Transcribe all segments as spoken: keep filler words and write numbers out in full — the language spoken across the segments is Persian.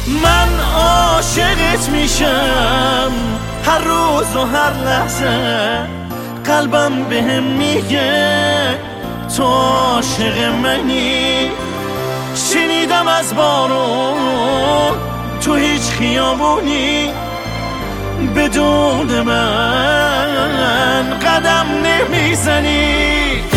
من عاشقت میشم هر روز و هر لحظه، قلبم بهم میگه تو عاشق منی. شنیدم از بارون تو هیچ خیابونی بدون من قدم نمیزنی.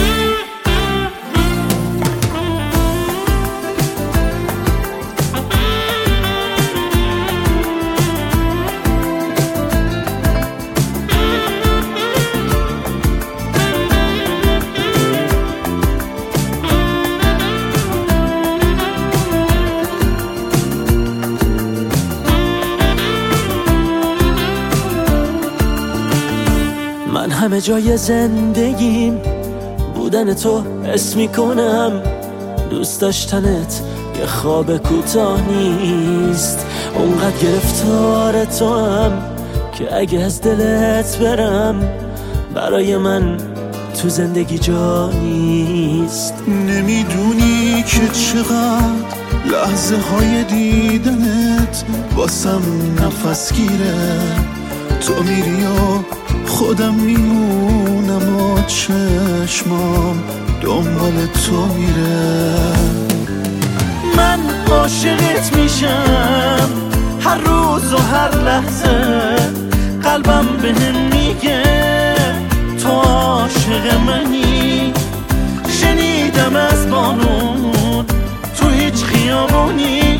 من همه جای زندگیم بودن تو حس میکنم، دوست داشتنت یه خواب کوتاه نیست. اونقدر گرفتار تو هم که اگه از دلت برم برای من تو زندگی جا نیست. نمیدونی که چقدر لحظه های دیدنت واسم نفس گیره. تو میری و خودم میمونم و چشمام دنبال تو میره. من عاشقت میشم هر روز و هر لحظه، قلبم بهم میگه تو عاشق منی. شنیدم از بارون تو هیچ خیابونی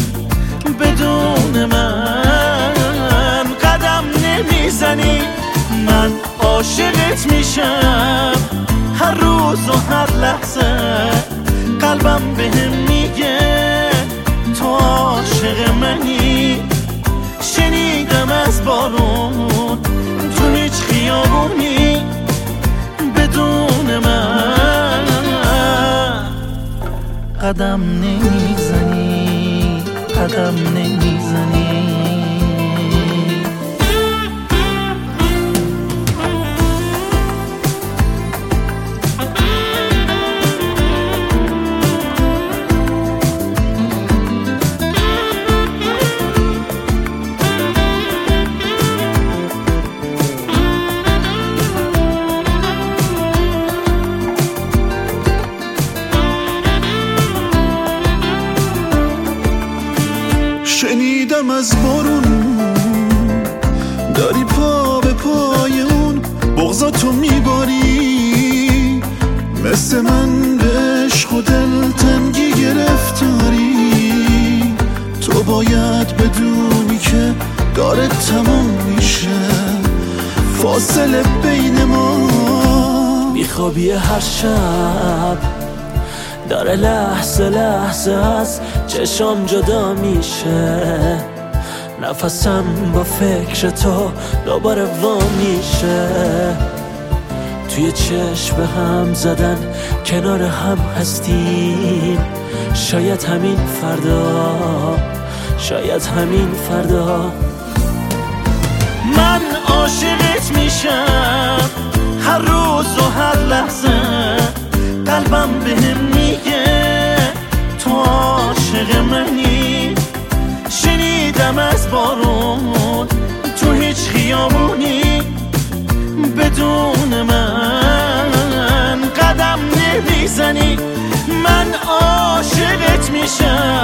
بدون من قدم نمیزنی. من عاشقت میشم هر روز و هر لحظه، قلبم بهم میگه تو عاشق منی. شنیدم از بارون تو هیچ خیابونی بدون من قدم نمیزنی، قدم نمیزنی. شنیدم از بارون داری پا به پای اون بغضاتو میباری، مثل من به عشق و دلتنگی گرفتاری. تو باید بدونی که داره تمام میشه فاصله بین ما. میخوابی هر شب داره لحظه لحظه از چشام جدا میشه، نفسم با فکر تو دوباره وا میشه. توی چشم به هم زدن کنار هم هستیم، شاید همین فردا، شاید همین فردا. من عاشقت میشم هر روز و هر لحظه، قلبم بهم میگه تو عاشق منی. شنیدم از بارون تو هیچ خیابونی بدون من قدم نمیزنی. من عاشقت میشم